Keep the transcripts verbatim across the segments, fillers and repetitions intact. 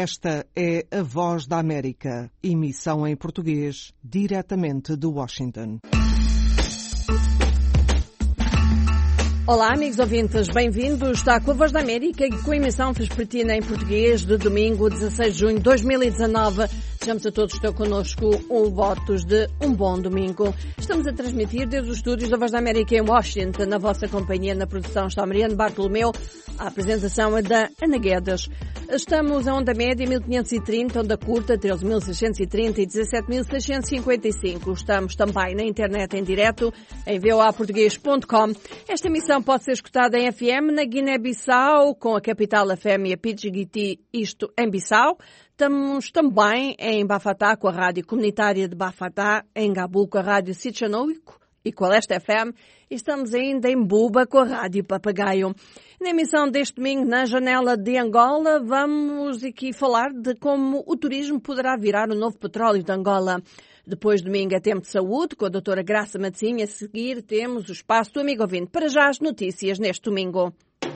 Esta é a Voz da América, emissão em português, diretamente de Washington. Olá, amigos ouvintes, bem-vindos. Está com a Voz da América e com a emissão vespertina em português de domingo, dezasseis de junho de dois mil e dezanove. Desejamos a todos que estão connosco um votos de um bom domingo. Estamos a transmitir desde os estúdios da Voz da América em Washington. Na vossa companhia, na produção está Mariano Bartolomeu. A apresentação é da Ana Guedes. Estamos a onda média mil quinhentos e trinta, onda curta treze mil seiscentos e trinta e dezassete mil seiscentos e cinquenta e cinco. Estamos também na internet em direto em v o a português ponto com. Esta emissão pode ser escutada em F M na Guiné-Bissau, com a Capital F M e a P G G T, isto em Bissau. Estamos também em Bafatá com a Rádio Comunitária de Bafatá, em Gabul com a Rádio Sitchanoico e com a Leste F M. E estamos ainda em Buba com a Rádio Papagaio. Na emissão deste domingo, na Janela de Angola, vamos aqui falar de como o turismo poderá virar o novo petróleo de Angola. Depois, domingo, é tempo de saúde, com a doutora Graça Matzinha. A seguir, temos o espaço do Amigo Ouvinte. Para já, as notícias neste domingo.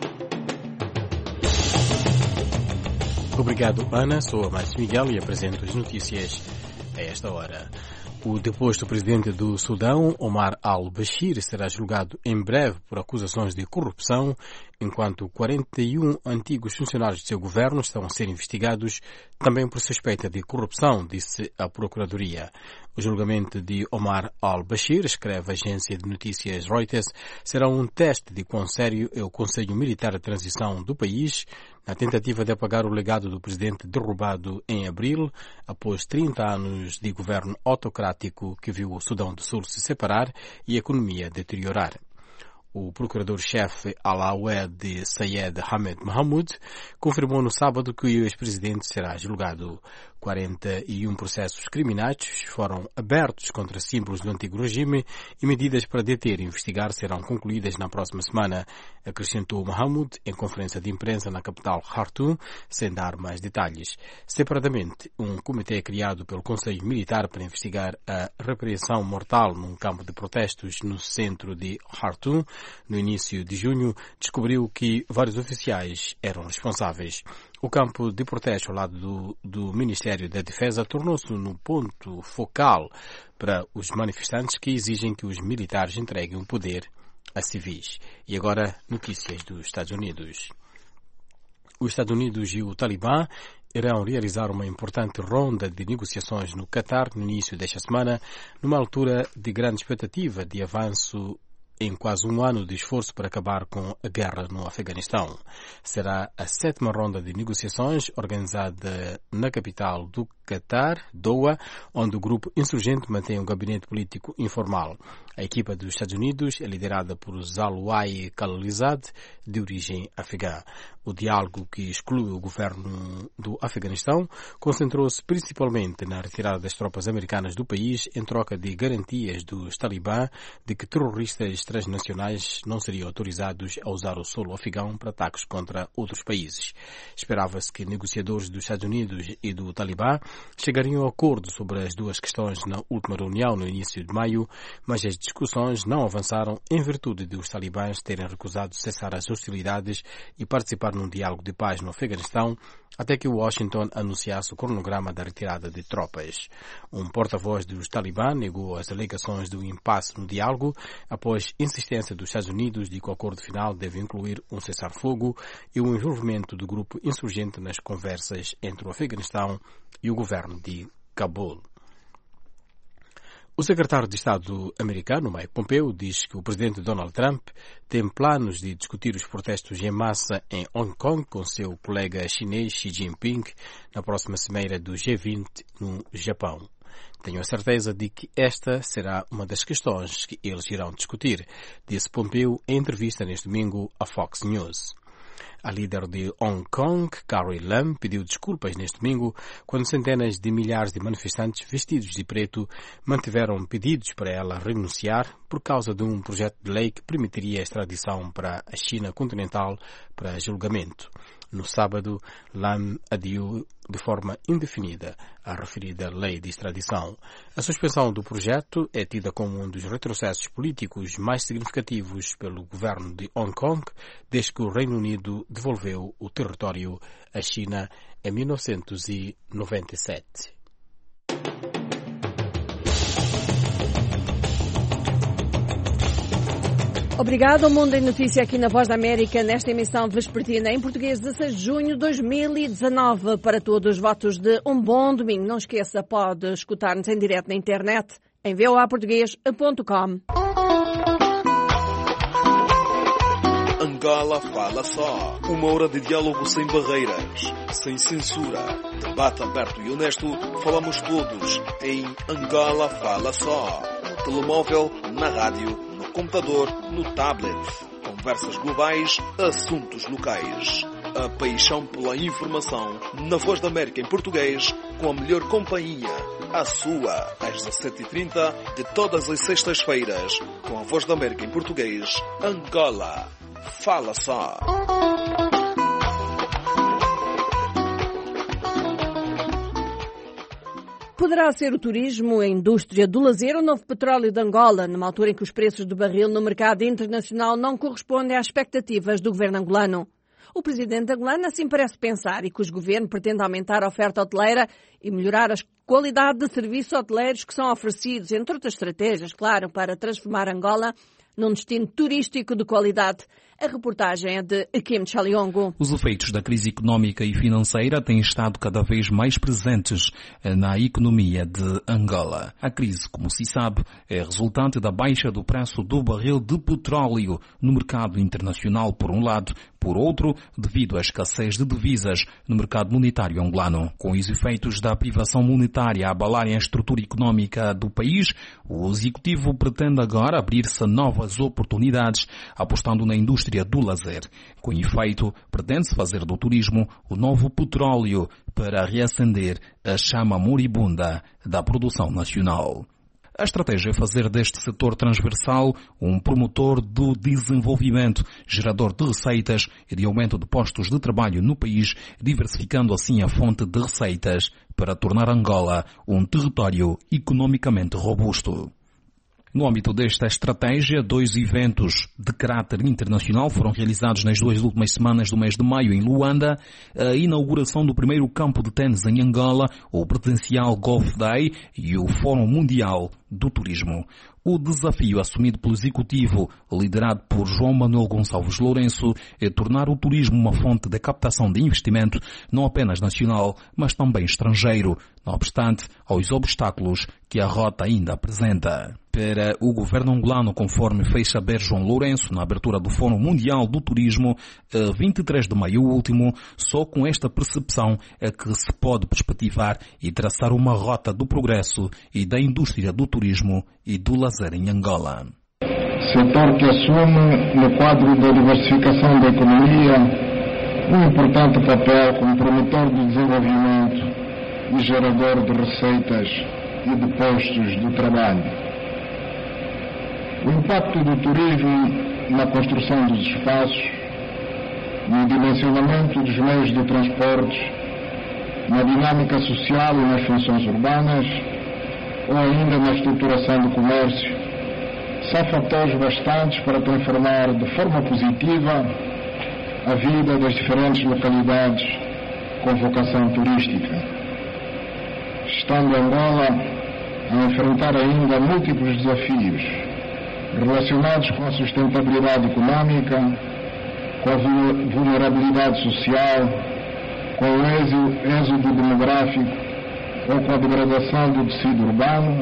Obrigado, Ana. Sou a Márcio Miguel e apresento as notícias a esta hora. O deposto presidente do Sudão, Omar al-Bashir, será julgado em breve por acusações de corrupção, enquanto quarenta e um antigos funcionários de seu governo estão a ser investigados também por suspeita de corrupção, disse a Procuradoria. O julgamento de Omar al-Bashir, escreve a agência de notícias Reuters, será um teste de quão sério é o Conselho Militar de Transição do país na tentativa de apagar o legado do presidente derrubado em abril, após trinta anos de governo autocrático que viu o Sudão do Sul se separar e a economia deteriorar. O procurador-chefe Alawed Sayed Hamed Mahmoud confirmou no sábado que o ex-presidente será julgado. quarenta e um processos criminais foram abertos contra símbolos do antigo regime e medidas para deter e investigar serão concluídas na próxima semana, acrescentou Mahmoud em conferência de imprensa na capital Khartoum, sem dar mais detalhes. Separadamente, um comitê criado pelo Conselho Militar para investigar a repressão mortal num campo de protestos no centro de Khartoum, no início de junho, descobriu que vários oficiais eram responsáveis. O campo de protesto ao lado do, do Ministério da Defesa tornou-se no ponto focal para os manifestantes que exigem que os militares entreguem o poder a civis. E agora, notícias dos Estados Unidos. Os Estados Unidos e o Talibã irão realizar uma importante ronda de negociações no Catar no início desta semana, numa altura de grande expectativa de avanço em quase um ano de esforço para acabar com a guerra no Afeganistão. Será a sétima ronda de negociações organizada na capital do Catar, Doha, onde o grupo insurgente mantém um gabinete político informal. A equipa dos Estados Unidos é liderada por Zalwai Khalilzad, de origem afegã. O diálogo que exclui o governo do Afeganistão concentrou-se principalmente na retirada das tropas americanas do país em troca de garantias dos Talibã de que terroristas transnacionais não seriam autorizados a usar o solo afegão para ataques contra outros países. Esperava-se que negociadores dos Estados Unidos e do Talibã chegariam a acordo sobre as duas questões na última reunião no início de maio, mas as discussões não avançaram em virtude de os talibãs terem recusado cessar as hostilidades e participar num diálogo de paz no Afeganistão, até que Washington anunciasse o cronograma da retirada de tropas. Um porta-voz dos Talibã negou as alegações do impasse no diálogo, após insistência dos Estados Unidos de que o acordo final deve incluir um cessar-fogo e o envolvimento do grupo insurgente nas conversas entre o Afeganistão e o governo de Cabul. O secretário de Estado americano, Mike Pompeo, diz que o presidente Donald Trump tem planos de discutir os protestos em massa em Hong Kong com seu colega chinês Xi Jinping na próxima cimeira do G vinte no Japão. Tenho a certeza de que esta será uma das questões que eles irão discutir, disse Pompeo em entrevista neste domingo à Fox News. A líder de Hong Kong, Carrie Lam, pediu desculpas neste domingo quando centenas de milhares de manifestantes vestidos de preto mantiveram pedidos para ela renunciar por causa de um projeto de lei que permitiria a extradição para a China continental para julgamento. No sábado, Lame adiou de forma indefinida a referida lei de extradição. A suspensão do projeto é tida como um dos retrocessos políticos mais significativos pelo governo de Hong Kong desde que o Reino Unido devolveu o território à China em mil novecentos e noventa e sete. Obrigado ao Mundo em Notícia aqui na Voz da América, nesta emissão vespertina em português, dezasseis de junho de dois mil e dezanove. Para todos os votos de um bom domingo. Não esqueça, pode escutar-nos em direto na internet em v o a português ponto com. Angola Fala Só. Uma hora de diálogo sem barreiras, sem censura. Debate aberto e honesto. Falamos todos em Angola Fala Só. No telemóvel, na rádio, no computador, no tablet. Conversas globais, assuntos locais. A paixão pela informação na Voz da América em português, com a melhor companhia. A sua, às dezassete e trinta de todas as sextas-feiras, com a Voz da América em português, Angola Fala Só. Poderá ser o turismo, a indústria do lazer ou o novo petróleo de Angola, numa altura em que os preços do barril no mercado internacional não correspondem às expectativas do governo angolano. O presidente angolano assim parece pensar e que o governo pretende aumentar a oferta hoteleira e melhorar a qualidade de serviços hoteleiros que são oferecidos, entre outras estratégias, claro, para transformar Angola num destino turístico de qualidade. A reportagem é de Kim Chaliongo. Os efeitos da crise económica e financeira têm estado cada vez mais presentes na economia de Angola. A crise, como se sabe, é resultante da baixa do preço do barril de petróleo no mercado internacional, por um lado, por outro, devido à escassez de divisas no mercado monetário angolano. Com os efeitos da privação monetária a abalarem a estrutura económica do país, o executivo pretende agora abrir-se a novas oportunidades, apostando na indústria do lazer. Com efeito, pretende-se fazer do turismo o novo petróleo para reacender a chama moribunda da produção nacional. A estratégia é fazer deste setor transversal um promotor do desenvolvimento, gerador de receitas e de aumento de postos de trabalho no país, diversificando assim a fonte de receitas para tornar Angola um território economicamente robusto. No âmbito desta estratégia, dois eventos de caráter internacional foram realizados nas duas últimas semanas do mês de maio em Luanda, a inauguração do primeiro campo de ténis em Angola, o Presidencial Golf Day e o Fórum Mundial do Turismo. O desafio assumido pelo Executivo, liderado por João Manuel Gonçalves Lourenço, é tornar o turismo uma fonte de captação de investimento, não apenas nacional, mas também estrangeiro, não obstante aos obstáculos que a rota ainda apresenta. Para o governo angolano, conforme fez saber João Lourenço na abertura do Fórum Mundial do Turismo, a vinte e três de maio último, só com esta percepção é que se pode perspectivar e traçar uma rota do progresso e da indústria do turismo e do lazer em Angola. Setor que assume, no quadro da diversificação da economia, um importante papel como promotor do desenvolvimento e gerador de receitas e de postos de trabalho. O impacto do turismo na construção dos espaços, no dimensionamento dos meios de transportes, na dinâmica social e nas funções urbanas, ou ainda na estruturação do comércio, são fatores bastantes para transformar de forma positiva a vida das diferentes localidades com vocação turística. Estando Angola a enfrentar ainda múltiplos desafios relacionados com a sustentabilidade económica, com a vulnerabilidade social, com o êxodo demográfico ou com a degradação do tecido urbano,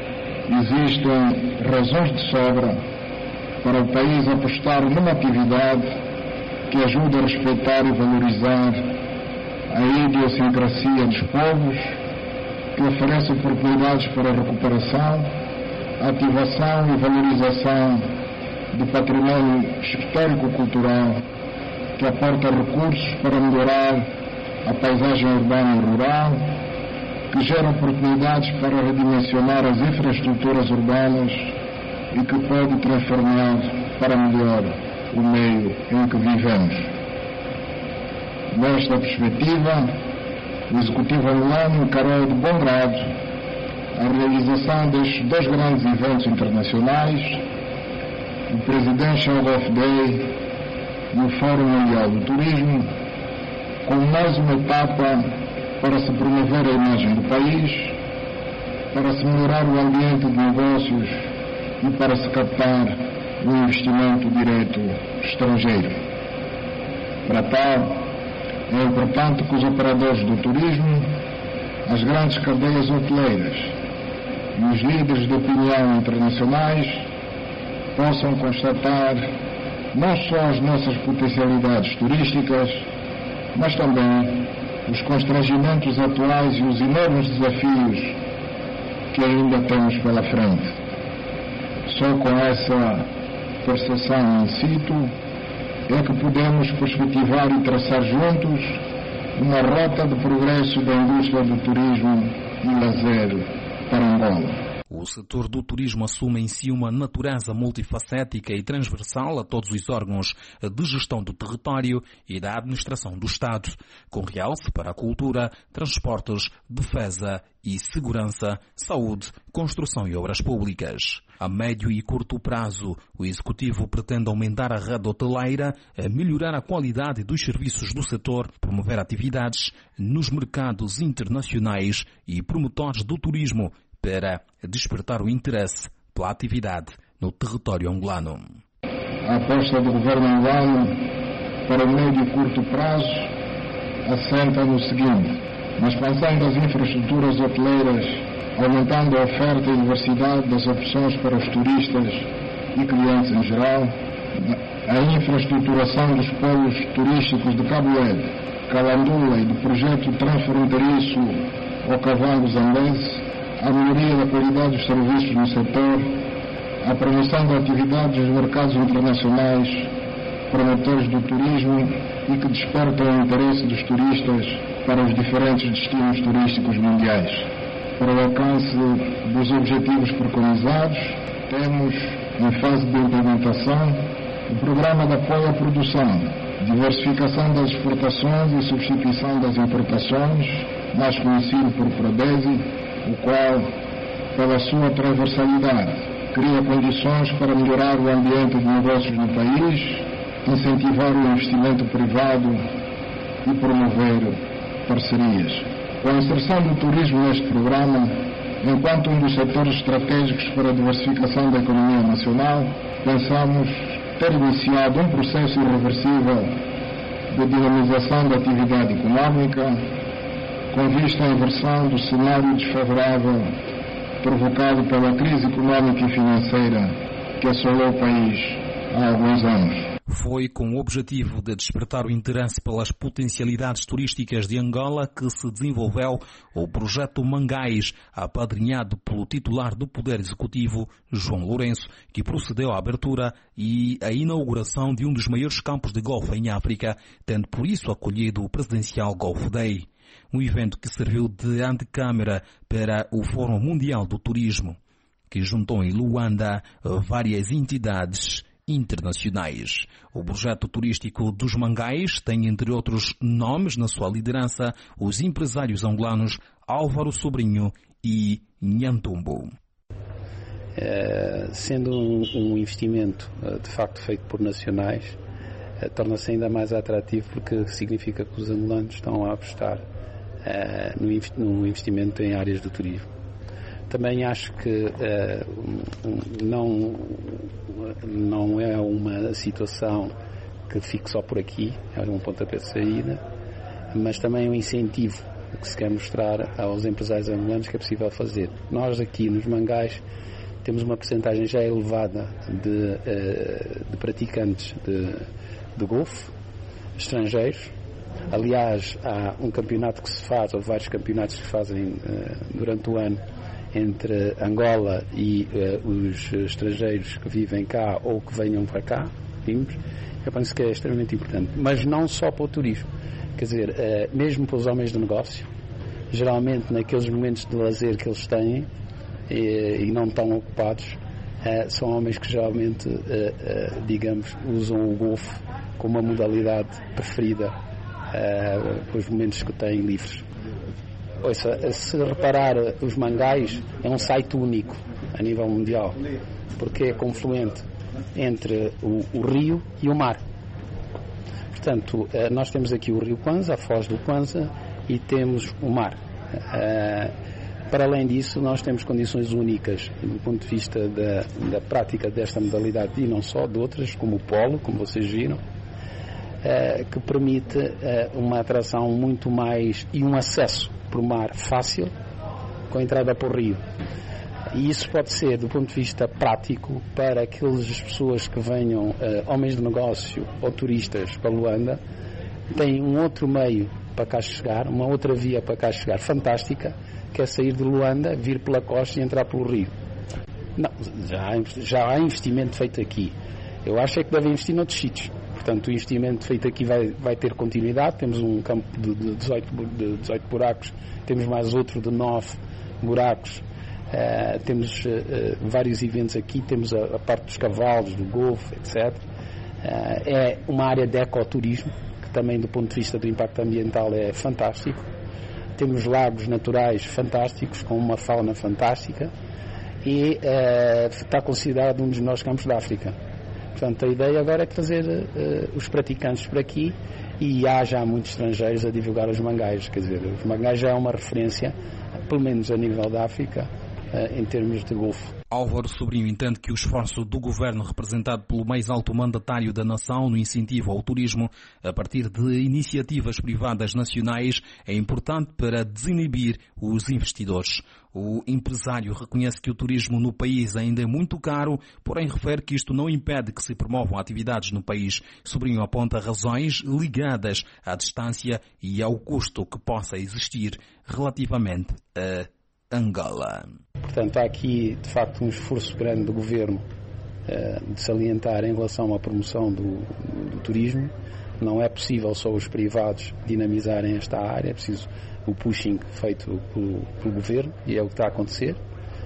existem razões de sobra para o país apostar numa atividade que ajude a respeitar e valorizar a idiosincrasia dos povos, que oferece oportunidades para a recuperação, ativação e valorização do património histórico-cultural, que aporta recursos para melhorar a paisagem urbana e rural, que gera oportunidades para redimensionar as infraestruturas urbanas e que pode transformar para melhor o meio em que vivemos. Nesta perspectiva, o Executivo angolano encarou de bom grado a realização destes dois grandes eventos internacionais, o Presidential Golf Day e o Fórum Mundial do Turismo, como mais uma etapa para se promover a imagem do país, para se melhorar o ambiente de negócios e para se captar o investimento direto estrangeiro. Para tal, é importante que os operadores do turismo, as grandes cadeias hoteleiras e os líderes de opinião internacionais possam constatar não só as nossas potencialidades turísticas, mas também os constrangimentos atuais e os enormes desafios que ainda temos pela frente. Só com essa percepção in situ é que podemos perspectivar e traçar juntos uma rota de progresso da indústria do turismo e lazer para Angola. O setor do turismo assume em si uma natureza multifacética e transversal a todos os órgãos de gestão do território e da administração do Estado, com realce para a cultura, transportes, defesa e segurança, saúde, construção e obras públicas. A médio e curto prazo, o Executivo pretende aumentar a rede hoteleira, melhorar a qualidade dos serviços do setor, promover atividades nos mercados internacionais e promotores do turismo para despertar o interesse pela atividade no território angolano. A aposta do governo angolano para o médio e curto prazo assenta no seguinte: na expansão das infraestruturas hoteleiras, aumentando a oferta e diversidade das opções para os turistas e clientes em geral, a infraestruturação dos polos turísticos de Cabo Verde, Calandula e do projeto transfronteiriço ao Cavalo Zambeze, a melhoria da qualidade dos serviços no setor, a promoção de atividades nos mercados internacionais, promotores do turismo e que despertam o interesse dos turistas para os diferentes destinos turísticos mundiais. Para o alcance dos objetivos preconizados, temos, em fase de implementação, o Programa de Apoio à Produção, Diversificação das Exportações e Substituição das Importações, mais conhecido por PRODESI, o qual, pela sua transversalidade, cria condições para melhorar o ambiente de negócios no país, incentivar o investimento privado e promover parcerias. Com a inserção do turismo neste programa, enquanto um dos setores estratégicos para a diversificação da economia nacional, pensamos ter iniciado um processo irreversível de dinamização da atividade económica, com vista à inversão do cenário desfavorável provocado pela crise económica e financeira que assolou o país há alguns anos. Foi com o objetivo de despertar o interesse pelas potencialidades turísticas de Angola que se desenvolveu o projeto Mangais, apadrinhado pelo titular do Poder Executivo, João Lourenço, que procedeu à abertura e à inauguração de um dos maiores campos de golfe em África, tendo por isso acolhido o Presidencial Golf Day. Um evento que serviu de antecâmara para o Fórum Mundial do Turismo, que juntou em Luanda várias entidades internacionais. O projeto turístico dos Mangais tem, entre outros nomes, na sua liderança, os empresários angolanos Álvaro Sobrinho e Nhantumbo. É, sendo um, um investimento de facto feito por nacionais, é, torna-se ainda mais atrativo porque significa que os angolanos estão a apostar é, no, no investimento em áreas do turismo. Também acho que é, um, não, não é uma situação que fique só por aqui, é um pontapé de saída, mas também é um incentivo que se quer mostrar aos empresários angolanos que é possível fazer. Nós aqui nos Mangais temos uma percentagem já elevada de, de praticantes de, de golfe estrangeiros. Aliás, há um campeonato que se faz, ou vários campeonatos que se fazem durante o ano entre Angola e uh, os estrangeiros que vivem cá ou que venham para cá, vimos. Eu penso que é extremamente importante, mas não só para o turismo, quer dizer, uh, mesmo para os homens de negócio, geralmente naqueles momentos de lazer que eles têm e, e não estão ocupados, uh, são homens que geralmente, uh, uh, digamos, usam o golfe como uma modalidade preferida uh, com os momentos que têm livres. Ouça, se reparar, os Mangais é um site único a nível mundial, porque é confluente entre o, o rio e o mar. Portanto, nós temos aqui o rio Kwanza, a foz do Kwanza, e temos o mar. Para além disso, nós temos condições únicas do ponto de vista da, da prática desta modalidade e não só, de outras, como o polo, como vocês viram, que permite uma atração muito mais e um acesso por mar fácil com a entrada por rio. E isso pode ser, do ponto de vista prático, para aquelas pessoas que venham, uh, homens de negócio ou turistas para Luanda, têm um outro meio para cá chegar, uma outra via para cá chegar fantástica, que é sair de Luanda, vir pela costa e entrar pelo rio. Não, já há, já há investimento feito aqui. Eu acho é que devem investir noutros sítios. Portanto, o investimento feito aqui vai, vai ter continuidade. Temos um campo de, de, dezoito, de dezoito buracos, temos mais outro de nove buracos. Uh, temos uh, uh, vários eventos aqui, temos a, a parte dos cavalos, do golfe, etcétera. Uh, é uma área de ecoturismo, que também do ponto de vista do impacto ambiental é fantástico. Temos lagos naturais fantásticos, com uma fauna fantástica, e uh, está considerado um dos melhores campos da África. Portanto, a ideia agora é trazer uh, os praticantes para aqui, e há já muitos estrangeiros a divulgar os Mangais. Quer dizer, os Mangais já é uma referência, pelo menos a nível da África, em termos de golfe. Álvaro Sobrinho entende que o esforço do governo, representado pelo mais alto mandatário da nação no incentivo ao turismo, a partir de iniciativas privadas nacionais, é importante para desinibir os investidores. O empresário reconhece que o turismo no país ainda é muito caro, porém refere que isto não impede que se promovam atividades no país. Sobrinho aponta razões ligadas à distância e ao custo que possa existir relativamente a Angola. Portanto, há aqui, de facto, um esforço grande do Governo uh, de salientar em relação à promoção do, do turismo. Não é possível só os privados dinamizarem esta área, é preciso o pushing feito pelo, pelo Governo, e é o que está a acontecer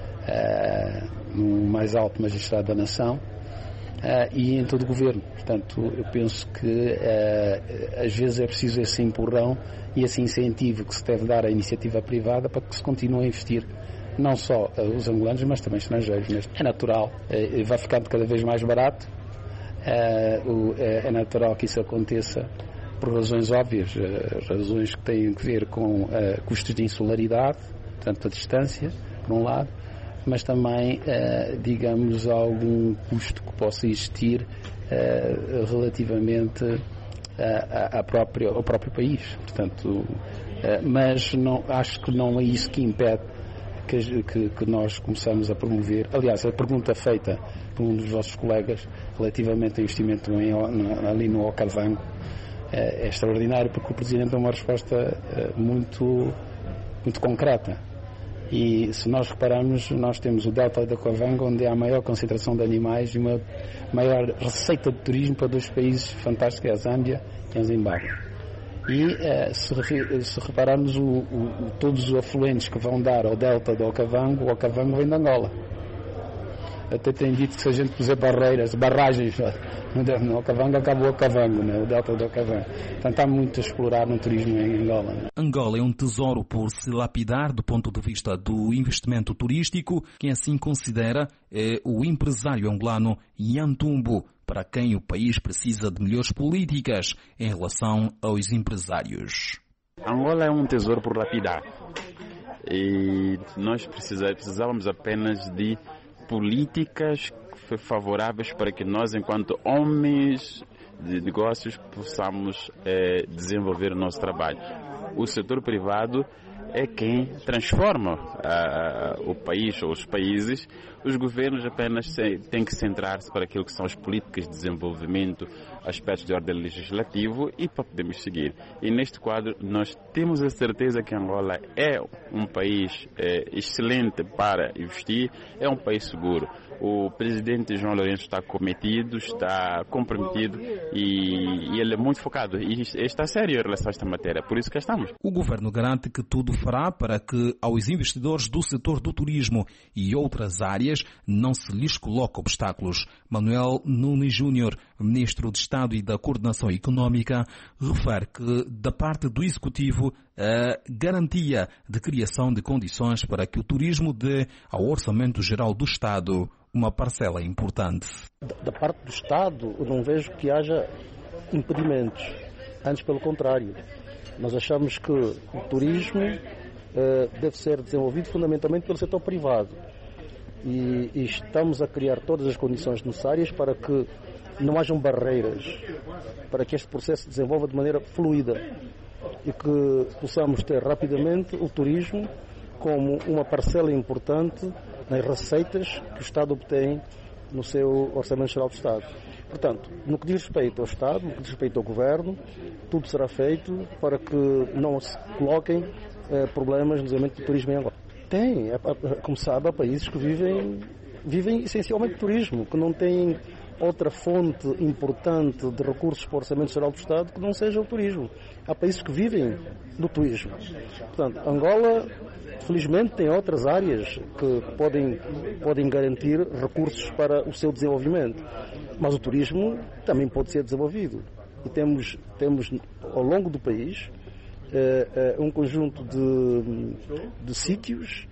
uh, no mais alto magistrado da nação uh, e em todo o Governo. Portanto, eu penso que uh, às vezes é preciso esse empurrão e esse incentivo que se deve dar à iniciativa privada para que se continue a investir, não só uh, os angolanos, mas também estrangeiros. É natural, uh, vai ficando cada vez mais barato, uh, uh, é natural que isso aconteça por razões óbvias, uh, razões que têm a ver com uh, custos de insularidade, portanto a distância, por um lado, mas também, uh, digamos, algum custo que possa existir uh, relativamente uh, à própria, ao próprio país. Portanto, uh, mas não, acho que não é isso que impede que, que, que nós começamos a promover. Aliás, a pergunta feita por um dos vossos colegas relativamente ao investimento em, ali no Okavango é, é extraordinário, porque o Presidente dá uma resposta uh, muito, muito concreta. E se nós repararmos, nós temos o Delta do Okavango, onde há a maior concentração de animais e uma maior receita de turismo para dois países fantásticos, a Zâmbia e a Zimbábue. E uh, se, se repararmos o, o, todos os afluentes que vão dar ao Delta do Okavango, o Okavango vem de Angola. Até tem dito que se a gente puser barreiras, barragens no Okavango, acabou o Okavango, né? O Delta do Okavango. Portanto, há muito a explorar no turismo em Angola. Né? Angola é um tesouro por se lapidar do ponto de vista do investimento turístico. Quem assim considera é o empresário angolano Ian Tumbo, para quem o país precisa de melhores políticas em relação aos empresários. Angola é um tesouro por lapidar. E nós precisávamos apenas de políticas favoráveis para que nós, enquanto homens de negócios, possamos é, desenvolver o nosso trabalho. O setor privado é quem transforma uh, o país ou os países. Os governos apenas têm que centrar-se para aquilo que são as políticas de desenvolvimento, aspectos de ordem legislativo, e para podermos seguir. E neste quadro nós temos a certeza que Angola é um país é, excelente para investir, é um país seguro. O presidente João Lourenço está cometido, está comprometido e, e ele é muito focado e está sério em relação a esta matéria, por isso que estamos. O governo garante que tudo fará para que aos investidores do setor do turismo e outras áreas vez não se lhes coloca obstáculos. Manuel Nunes Júnior, Ministro de Estado e da Coordenação Económica, refere que, da parte do Executivo, a garantia de criação de condições para que o turismo dê ao Orçamento Geral do Estado uma parcela importante. Da parte do Estado, eu não vejo que haja impedimentos. Antes, pelo contrário. Nós achamos que o turismo uh, deve ser desenvolvido fundamentalmente pelo setor privado. E, e estamos a criar todas as condições necessárias para que não hajam barreiras, para que este processo se desenvolva de maneira fluida e que possamos ter rapidamente o turismo como uma parcela importante nas receitas que o Estado obtém no seu Orçamento Geral do Estado. Portanto, no que diz respeito ao Estado, no que diz respeito ao Governo, tudo será feito para que não se coloquem eh, problemas no desenvolvimento do turismo em Angola. Tem, como sabe, há países que vivem, vivem essencialmente de turismo, que não têm outra fonte importante de recursos para o Orçamento Geral do Estado que não seja o turismo. Há países que vivem do turismo. Portanto, Angola, felizmente, tem outras áreas que podem, podem garantir recursos para o seu desenvolvimento. Mas o turismo também pode ser desenvolvido. E temos, temos ao longo do país, eh, um conjunto de, de sítios,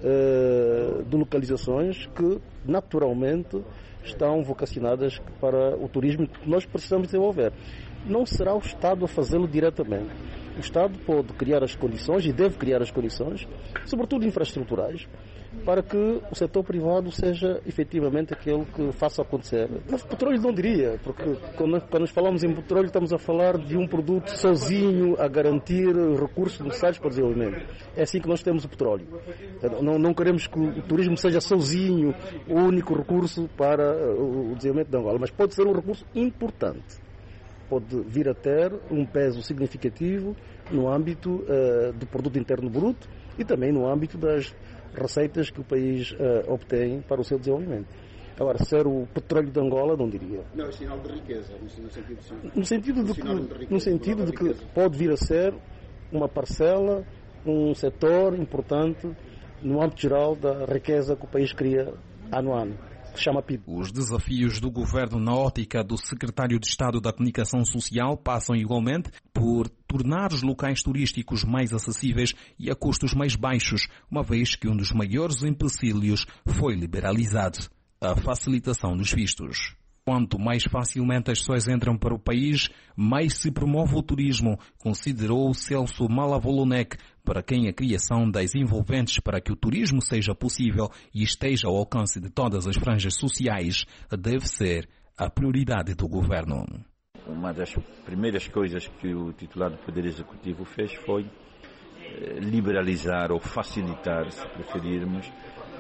eh, de localizações que, naturalmente, estão vocacionadas para o turismo que nós precisamos desenvolver. Não será o Estado a fazê-lo diretamente. O Estado pode criar as condições e deve criar as condições, sobretudo infraestruturais, para que o setor privado seja efetivamente aquele que faça acontecer. Mas petróleo não diria, porque quando nós, quando nós falamos em petróleo estamos a falar de um produto sozinho a garantir recursos necessários para o desenvolvimento. É assim que nós temos o petróleo. Não, não queremos que o turismo seja sozinho o único recurso para o desenvolvimento de Angola, mas pode ser um recurso importante. Pode vir a ter um peso significativo no âmbito uh, do produto interno bruto e também no âmbito das receitas que o país uh, obtém para o seu desenvolvimento. Agora, ser o petróleo de Angola, não diria. Não, é sinal de riqueza, no sentido de... No sentido de que, no sentido de que pode vir a ser uma parcela, um setor importante no âmbito geral da riqueza que o país cria ano a ano. Que se chama P I B. Os desafios do governo na ótica do secretário de Estado da Comunicação Social passam igualmente por tornar os locais turísticos mais acessíveis e a custos mais baixos, uma vez que um dos maiores empecilhos foi liberalizado: a facilitação dos vistos. Quanto mais facilmente as pessoas entram para o país, mais se promove o turismo, considerou Celso Malavolonec, para quem a criação das envolventes para que o turismo seja possível e esteja ao alcance de todas as franjas sociais deve ser a prioridade do governo. Uma das primeiras coisas que o titular do Poder Executivo fez foi liberalizar ou facilitar, se preferirmos,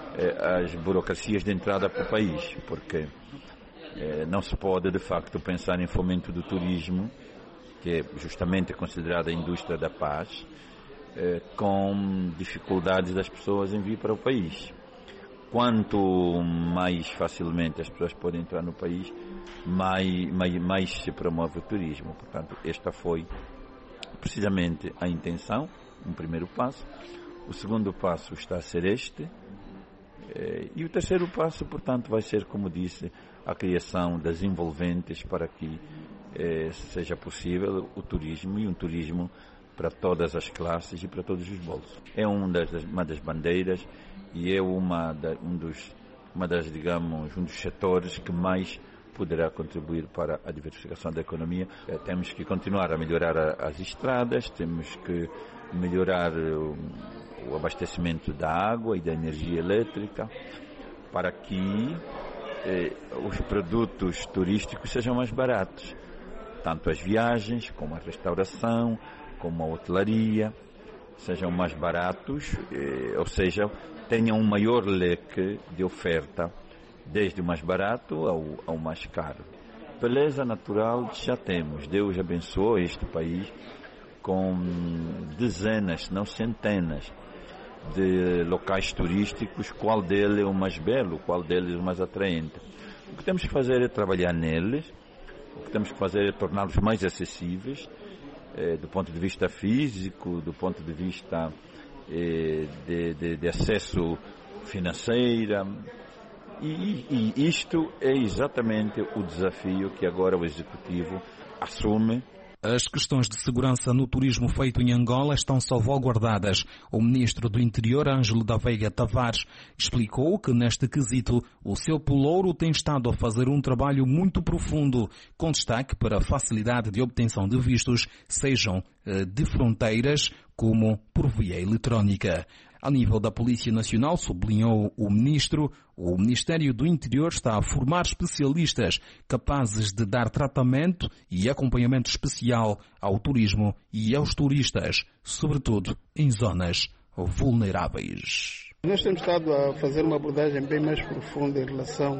as burocracias de entrada para o país, porque não se pode, de facto, pensar em fomento do turismo, que é justamente considerada a indústria da paz, com dificuldades das pessoas em vir para o país. Quanto mais facilmente as pessoas podem entrar no país, mais, mais, mais se promove o turismo. Portanto, esta foi precisamente a intenção, um primeiro passo. O segundo passo está a ser este. E o terceiro passo, portanto, vai ser, como disse, a criação das envolventes para que eh, seja possível o turismo, e um turismo para todas as classes e para todos os bolsos. É um das, uma das bandeiras e é uma, da, um dos, uma das, digamos, um dos setores que mais poderá contribuir para a diversificação da economia. Eh, temos que continuar a melhorar a, as estradas, temos que melhorar o, o abastecimento da água e da energia elétrica, para que eh, os produtos turísticos sejam mais baratos, tanto as viagens, como a restauração, como a hotelaria, sejam mais baratos, eh, ou seja, tenham um maior leque de oferta, desde o mais barato ao, ao mais caro. Beleza natural já temos, Deus abençoou este país com dezenas, se não centenas, de locais turísticos, qual deles é o mais belo, qual deles é o mais atraente. O que temos que fazer é trabalhar neles, o que temos que fazer é torná-los mais acessíveis, eh, do ponto de vista físico, do ponto de vista eh, de, de, de acesso financeiro, E, e isto é exatamente o desafio que agora o Executivo assume. As questões de segurança no turismo feito em Angola estão salvaguardadas. O ministro do Interior, Ângelo da Veiga Tavares, explicou que neste quesito o seu pelouro tem estado a fazer um trabalho muito profundo, com destaque para a facilidade de obtenção de vistos, sejam de fronteiras como por via eletrónica. A nível da Polícia Nacional, sublinhou o ministro, o Ministério do Interior está a formar especialistas capazes de dar tratamento e acompanhamento especial ao turismo e aos turistas, sobretudo em zonas vulneráveis. Nós temos estado a fazer uma abordagem bem mais profunda em relação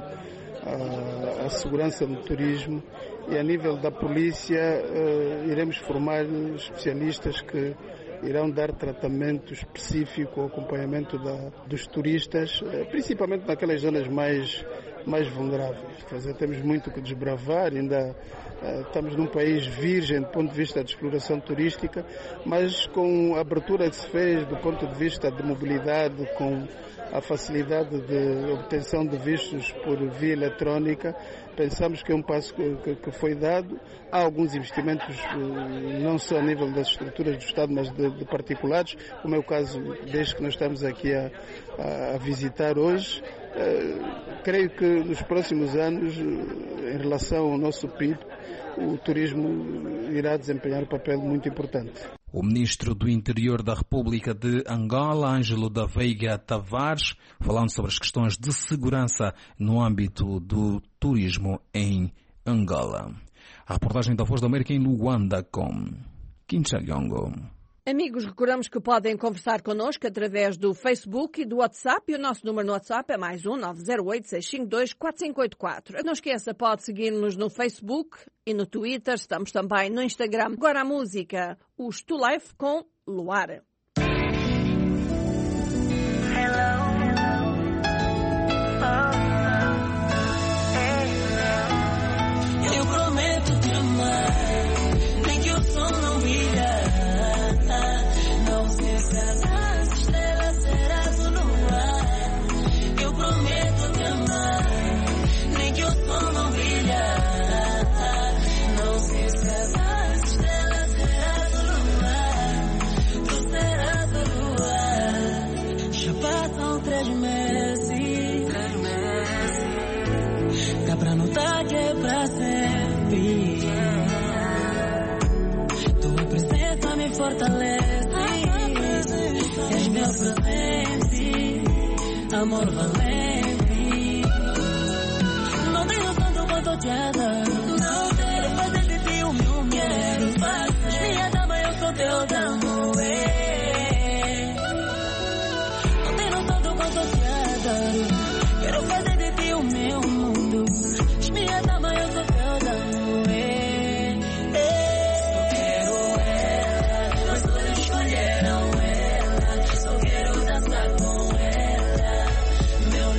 à, à segurança no turismo e a nível da polícia uh, iremos formar especialistas que irão dar tratamento específico ao acompanhamento da, dos turistas, principalmente naquelas zonas mais, mais vulneráveis. Quer dizer, temos muito que desbravar, ainda uh, estamos num país virgem do ponto de vista de exploração turística, mas com a abertura que se fez do ponto de vista de mobilidade, com a facilidade de obtenção de vistos por via eletrónica, pensamos que é um passo que, que, que foi dado. Há alguns investimentos, não só a nível das estruturas do Estado, mas de, de particulares, como é o caso desde que nós estamos aqui a, a, a visitar hoje. Uh, creio que nos próximos anos, em relação ao nosso P I B, o turismo irá desempenhar um papel muito importante. O ministro do Interior da República de Angola, Ângelo da Veiga Tavares, falando sobre as questões de segurança no âmbito do turismo em Angola. A reportagem da Voz da América em Luanda com Quinchagongo. Amigos, recordamos que podem conversar connosco através do Facebook e do WhatsApp. E o nosso número no WhatsApp é mais um nove zero oito, seis cinco dois, quatro cinco oito quatro. Não esqueça, pode seguir-nos no Facebook e no Twitter. Estamos também no Instagram. Agora a música, os To Life com Luar. Eu prometo te amar, nem que o sol não brilha. Não sei se as estrelas será do luar. Eu prometo te amar, nem que o sol não brilha. Não sei se as estrelas será do luar. Tu serás do luar. Já passam três meses, três meses. Dá pra notar que é pra sempre. Tua presença me fortalece. És meu presente, amor valente. Não tenho noção do quanto te adoro. Não quero fazer de ti o meu quero. Faz minha dama, eu sou teu damo. Não tenho noção do quanto te adoro. Quero fazer de ti o meu mundo. Minha dama, eu sou teu damo. Só quero ela, nós dois escolheram ela. Só quero dançar com ela. Meu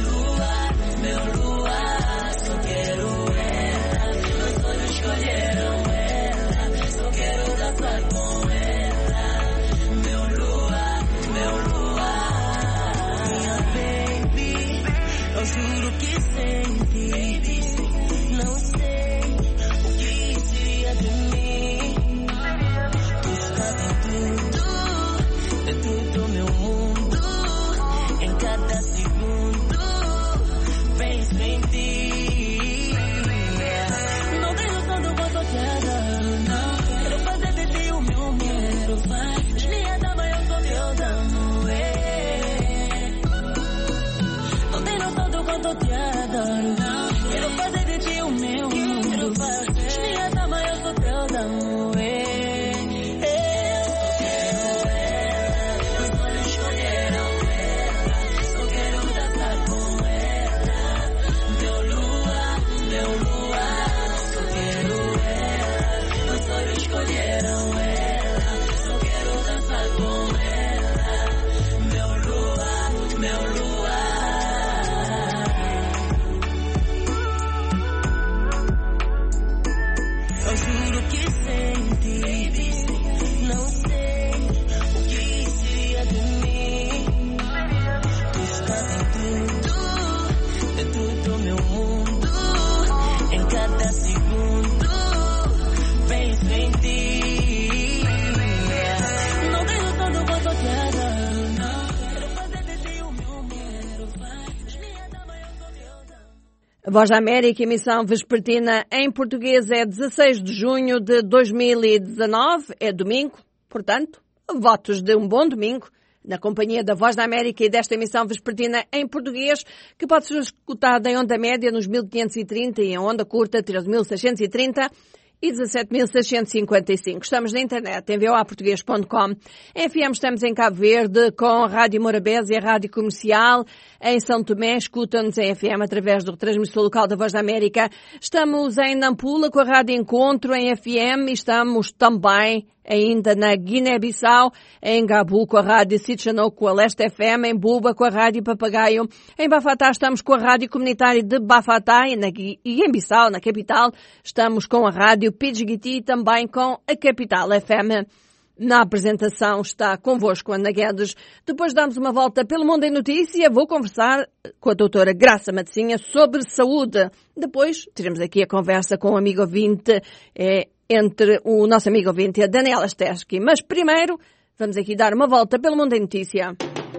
Voz da América, emissão vespertina em português, é dezasseis de junho de dois mil e dezanove, é domingo, portanto, votos de um bom domingo, na companhia da Voz da América e desta emissão vespertina em português, que pode ser escutada em onda média nos mil quinhentos e trinta e em onda curta treze mil seiscentos e trinta e dezassete mil seiscentos e cinquenta e cinco. Estamos na internet em v o a português ponto com. Em F M estamos em Cabo Verde com a Rádio Morabeza e a Rádio Comercial. Em São Tomé escutam-nos em F M através do transmissor local da Voz da América. Estamos em Nampula com a Rádio Encontro em F M e estamos também ainda na Guiné-Bissau, em Gabu com a Rádio Sitchanou com a Leste F M, em Buba com a Rádio Papagaio. Em Bafatá estamos com a Rádio Comunitária de Bafatá e, na, e em Bissau, na capital, estamos com a Rádio Pidgiti e também com a Capital F M. Na apresentação está convosco Ana Guedes. Depois damos uma volta pelo Mundo em Notícia. Vou conversar com a doutora Graça Matecinha sobre saúde. Depois teremos aqui a conversa com o amigo ouvinte, é, entre o nosso amigo ouvinte e a Daniela Steski. Mas primeiro, vamos aqui dar uma volta pelo Mundo em Notícia.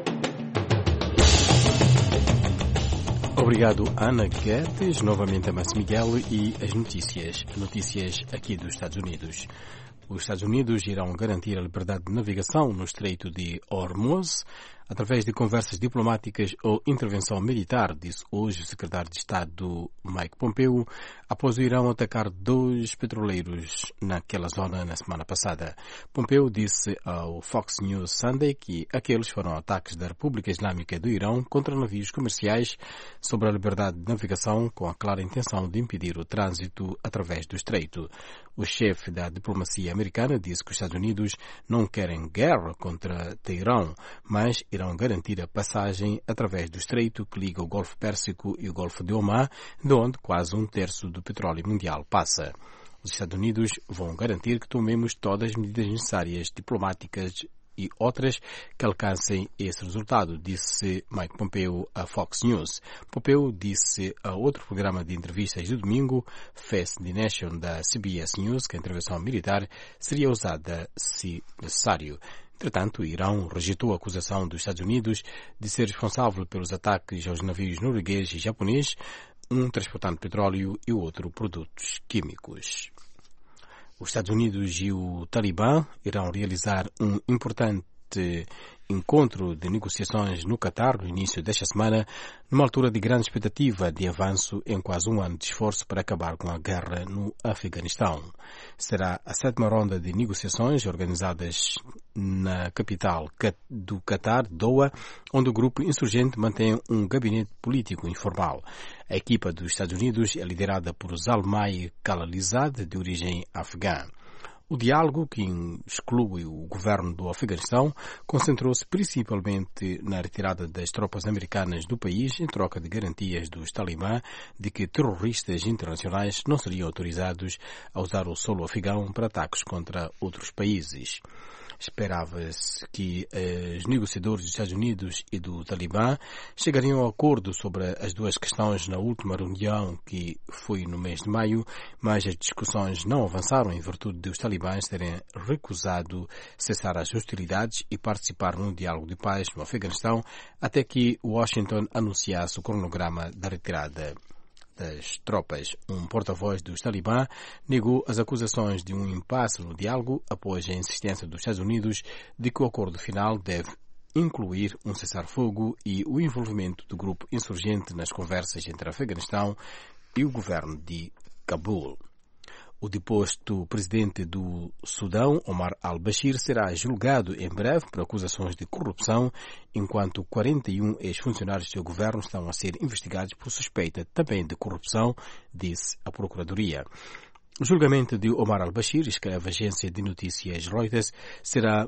Obrigado, Ana Guedes. Novamente a Márcio Miguel e as notícias. Notícias aqui dos Estados Unidos. Os Estados Unidos irão garantir a liberdade de navegação no Estreito de Hormuz através de conversas diplomáticas ou intervenção militar, disse hoje o secretário de Estado Mike Pompeo, após o Irão atacar dois petroleiros naquela zona na semana passada. Pompeo disse ao Fox News Sunday que aqueles foram ataques da República Islâmica do Irão contra navios comerciais sobre a liberdade de navegação, com a clara intenção de impedir o trânsito através do Estreito. O chefe da diplomacia americana disse que os Estados Unidos não querem guerra contra Teherão, mas irão garantir a passagem através do estreito que liga o Golfo Pérsico e o Golfo de Omã, de onde quase um terço do petróleo mundial passa. Os Estados Unidos vão garantir que tomemos todas as medidas necessárias, diplomáticas e outras que alcancem esse resultado, disse Mike Pompeo à Fox News. Pompeo disse a outro programa de entrevistas de domingo, Face the Nation, da C B S News, que a intervenção militar seria usada se necessário. Entretanto, o Irão rejeitou a acusação dos Estados Unidos de ser responsável pelos ataques aos navios norueguês e japonês, um transportando petróleo e o outro produtos químicos. Os Estados Unidos e o Talibã irão realizar um importante encontro de negociações no Catar no início desta semana, numa altura de grande expectativa de avanço em quase um ano de esforço para acabar com a guerra no Afeganistão. Será a sétima ronda de negociações organizadas na capital do Catar, Doha, onde o grupo insurgente mantém um gabinete político informal. A equipa dos Estados Unidos é liderada por Zalmay Khalilzad, de origem afegã. O diálogo, que exclui o governo do Afeganistão, concentrou-se principalmente na retirada das tropas americanas do país em troca de garantias dos talibã de que terroristas internacionais não seriam autorizados a usar o solo afegão para ataques contra outros países. Esperava-se que os negociadores dos Estados Unidos e do Talibã chegariam a acordo sobre as duas questões na última reunião, que foi no mês de maio, mas as discussões não avançaram em virtude dos talibãs terem recusado cessar as hostilidades e participar num diálogo de paz no Afeganistão até que Washington anunciasse o cronograma da retirada das tropas. Um porta-voz dos Talibã negou as acusações de um impasse no diálogo após a insistência dos Estados Unidos de que o acordo final deve incluir um cessar-fogo e o envolvimento do grupo insurgente nas conversas entre o Afeganistão e o governo de Cabul. O deposto presidente do Sudão, Omar al-Bashir, será julgado em breve por acusações de corrupção, enquanto quarenta e um ex-funcionários do seu governo estão a ser investigados por suspeita também de corrupção, disse a Procuradoria. O julgamento de Omar al-Bashir, escreve a agência de notícias Reuters, será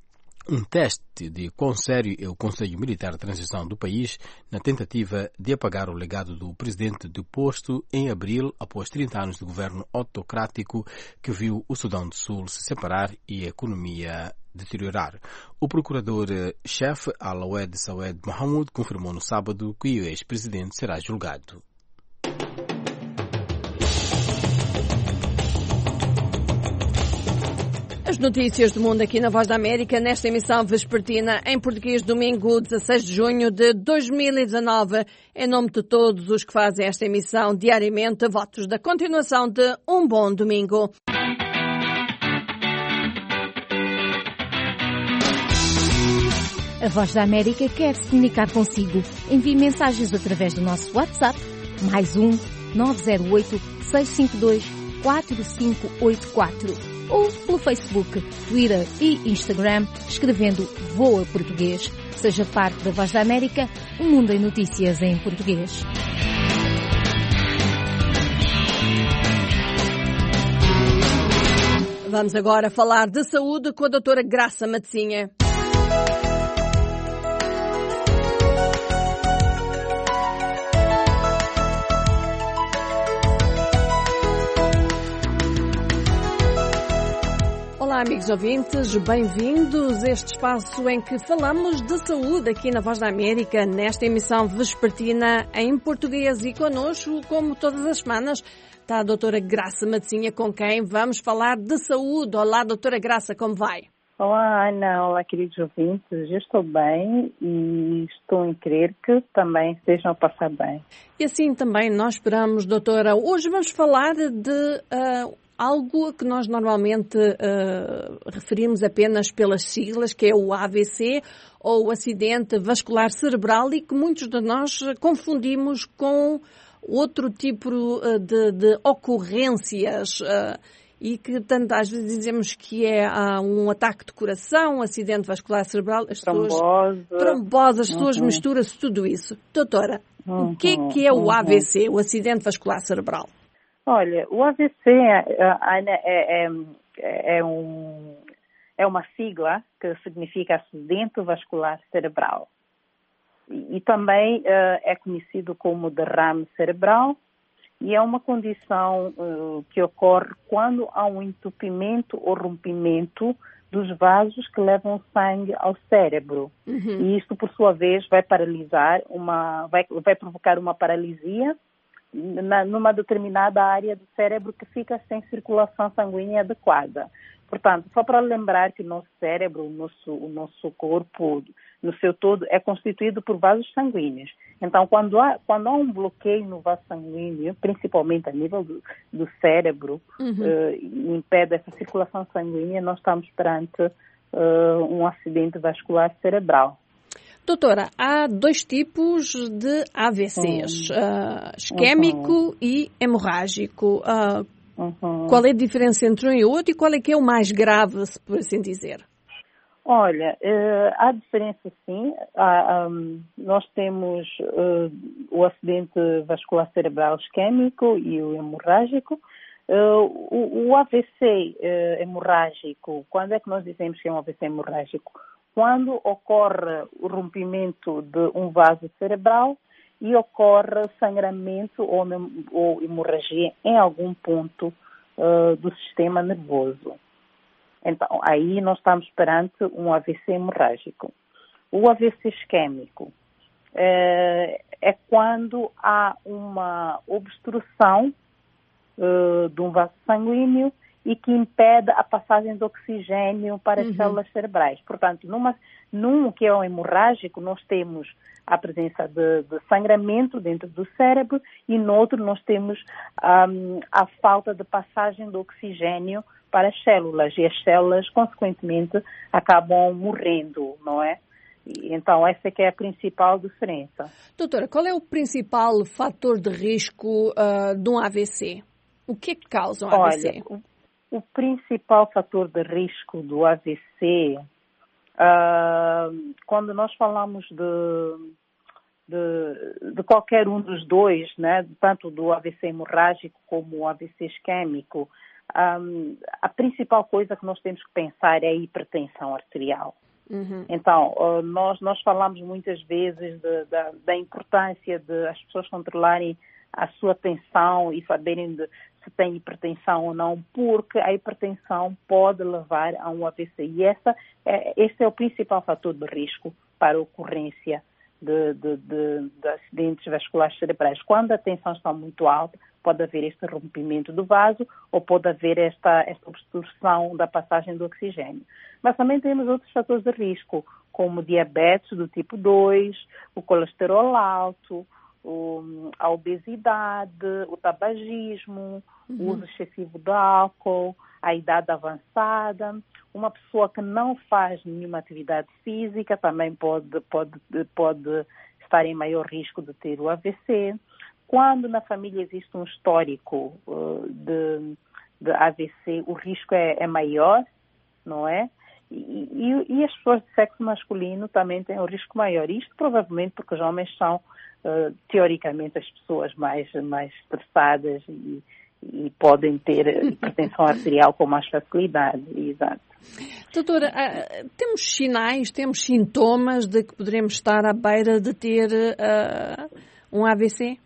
um teste de quão sério é o Conselho Militar de Transição do país na tentativa de apagar o legado do presidente deposto em abril após trinta anos de governo autocrático que viu o Sudão do Sul se separar e a economia deteriorar. O procurador-chefe Al-Awed Sawed Mohamud confirmou no sábado que o ex-presidente será julgado. As notícias do mundo aqui na Voz da América, nesta emissão vespertina em português, domingo dezasseis de junho de dois mil e dezanove. Em nome de todos os que fazem esta emissão diariamente, votos da continuação de um bom domingo. A Voz da América quer se comunicar consigo. Envie mensagens através do nosso WhatsApp, mais um nove zero oito, seis cinco dois, quatro cinco oito quatro, ou pelo Facebook, Twitter e Instagram, escrevendo Voa Português. Seja parte da Voz da América, um mundo em notícias em português. Vamos agora falar de saúde com a doutora Graça Matezinha. Olá, amigos ouvintes, bem-vindos a este espaço em que falamos de saúde aqui na Voz da América, nesta emissão vespertina em português. E connosco, como todas as semanas, está a doutora Graça Matezinha, com quem vamos falar de saúde. Olá, doutora Graça, como vai? Olá, Ana. Olá, queridos ouvintes. Eu estou bem e estou em crer que também estejam a passar bem. E assim também nós esperamos, doutora. Hoje vamos falar de uh, algo que nós normalmente uh, referimos apenas pelas siglas, que é o A V C, ou o acidente vascular cerebral, e que muitos de nós confundimos com outro tipo uh, de, de ocorrências, uh, e que tantas vezes dizemos que é uh, um ataque de coração, um acidente vascular cerebral, as trombose, pessoas, trombose, as pessoas uhum. misturam-se tudo isso. Doutora, uhum. o que é que é o uhum. A V C, o acidente vascular cerebral? Olha, o A V C é, é, é, é, um, é uma sigla que significa acidente vascular cerebral. E, e também uh, é conhecido como derrame cerebral, e é uma condição uh, que ocorre quando há um entupimento ou rompimento dos vasos que levam sangue ao cérebro. Uhum. E isto, por sua vez, vai paralisar, uma, vai, vai provocar uma paralisia Na, numa determinada área do cérebro que fica sem circulação sanguínea adequada. Portanto, só para lembrar que o nosso cérebro, o nosso, o nosso corpo, no seu todo, é constituído por vasos sanguíneos. Então, quando há, quando há um bloqueio no vaso sanguíneo, principalmente a nível do, do cérebro, uhum. uh, impede essa circulação sanguínea, nós estamos perante uh, um acidente vascular cerebral. Doutora, há dois tipos de A V Cs, uhum. uh, isquémico uhum. e hemorrágico. Uh, uhum. Qual é a diferença entre um e outro e qual é que é o mais grave, por assim dizer? Olha, uh, há diferença sim. Há, um, nós temos uh, o acidente vascular cerebral isquémico e o hemorrágico. Uh, o, o A V C uh, hemorrágico, quando é que nós dizemos que é um A V C hemorrágico? Quando ocorre o rompimento de um vaso cerebral e ocorre sangramento ou, ou hemorragia em algum ponto uh, do sistema nervoso. Então, aí nós estamos perante um A V C hemorrágico. O A V C isquémico uh, é quando há uma obstrução uh, de um vaso sanguíneo e que impede a passagem de oxigênio para as uhum. células cerebrais. Portanto, numa, num que é o hemorrágico, nós temos a presença de, de sangramento dentro do cérebro e no outro nós temos um, a falta de passagem de oxigênio para as células e as células, consequentemente, acabam morrendo, não é? E, então, essa é que é a principal diferença. Doutora, qual é o principal fator de risco uh, de um A V C? O que é que causa um A V C? Olha, o, O principal fator de risco do A V C, uh, quando nós falamos de, de, de qualquer um dos dois, né, tanto do A V C hemorrágico como o A V C isquémico, um, a principal coisa que nós temos que pensar é a hipertensão arterial. Uhum. Então, uh, nós, nós falamos muitas vezes de, da, da importância de as pessoas controlarem a sua tensão e saberem de, se tem hipertensão ou não, porque a hipertensão pode levar a um A V C. E essa, é, esse é o principal fator de risco para a ocorrência de, de, de, de acidentes vasculares cerebrais. Quando a tensão está muito alta, pode haver este rompimento do vaso ou pode haver esta, esta obstrução da passagem do oxigênio. Mas também temos outros fatores de risco, como diabetes do tipo dois, o colesterol alto, o, a obesidade, o tabagismo, uhum. o uso excessivo de álcool, a idade avançada. Uma pessoa que não faz nenhuma atividade física também pode, pode, pode estar em maior risco de ter o A V C. Quando na família existe um histórico uh, de, de A V C, o risco é, é maior, não é? E, e, e as pessoas de sexo masculino também têm um risco maior. Isto provavelmente porque os homens são, uh, teoricamente, as pessoas mais, mais estressadas e, e podem ter hipertensão arterial com mais facilidade. Exato. Doutora, temos sinais, temos sintomas de que poderemos estar à beira de ter uh, um A V C?